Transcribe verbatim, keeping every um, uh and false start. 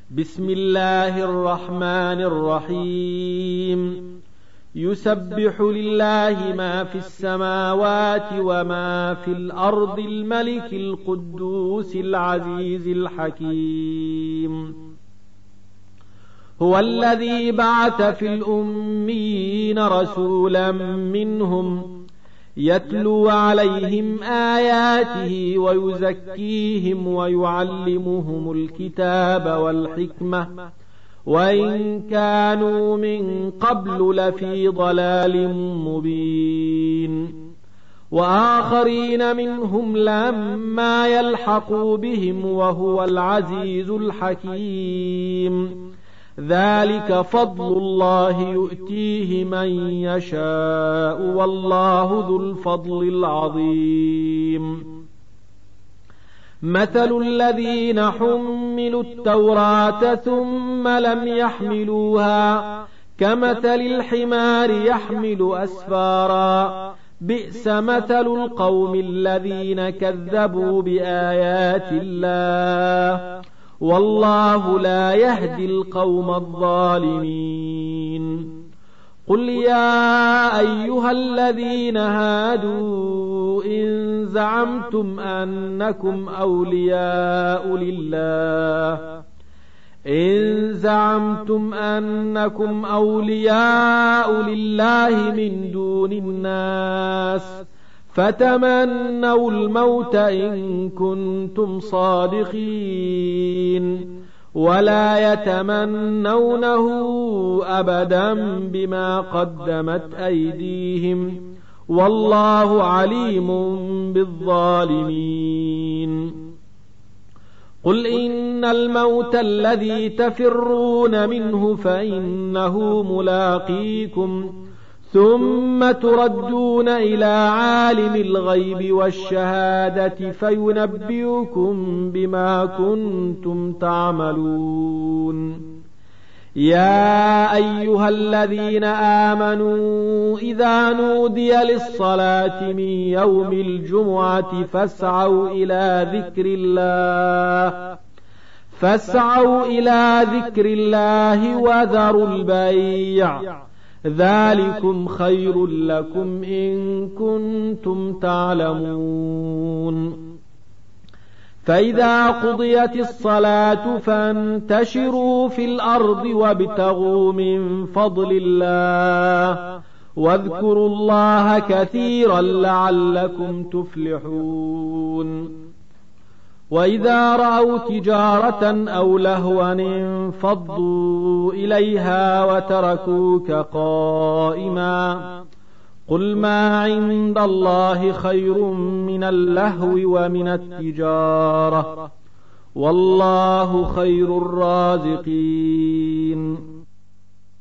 بسم الله الرحمن الرحيم يسبح لله ما في السماوات وما في الأرض الملك القدوس العزيز الحكيم هو الذي بعث في الأميين رسولا منهم يتلو عليهم آياته ويزكيهم ويعلمهم الكتاب والحكمة وإن كانوا من قبل لفي ضلال مبين وآخرين منهم لما يلحقوا بهم وهو العزيز الحكيم ذلك فضل الله يؤتيه من يشاء والله ذو الفضل العظيم مثل الذين حملوا التوراة ثم لم يحملوها كمثل الحمار يحمل أسفارا بئس مثل القوم الذين كذبوا بآيات الله والله لا يهدي القوم الظالمين قل يا أيها الذين هادوا إن زعمتم أنكم أولياء لله إن زعمتم أنكم أولياء لله من دون الناس فتمنوا الموت إن كنتم صادقين ولا يتمنونه أبدا بما قدمت أيديهم والله عليم بالظالمين قل إن الموت الذي تفرون منه فإنه ملاقيكم ثم تردون إلى عالم الغيب والشهادة فينبئكم بما كنتم تعملون يا أيها الذين آمنوا إذا نودي للصلاة من يوم الجمعة فاسعوا إلى ذكر الله فاسعوا إلى ذكر الله وذروا البيع ذلكم خير لكم إن كنتم تعلمون فإذا قضيت الصلاة فانتشروا في الأرض وابتغوا من فضل الله واذكروا الله كثيرا لعلكم تفلحون وإذا رأوا تجارة أو لهوا انفضوا إليها وتركوك قائما قل ما عند الله خير من اللهو ومن التجارة والله خير الرازقين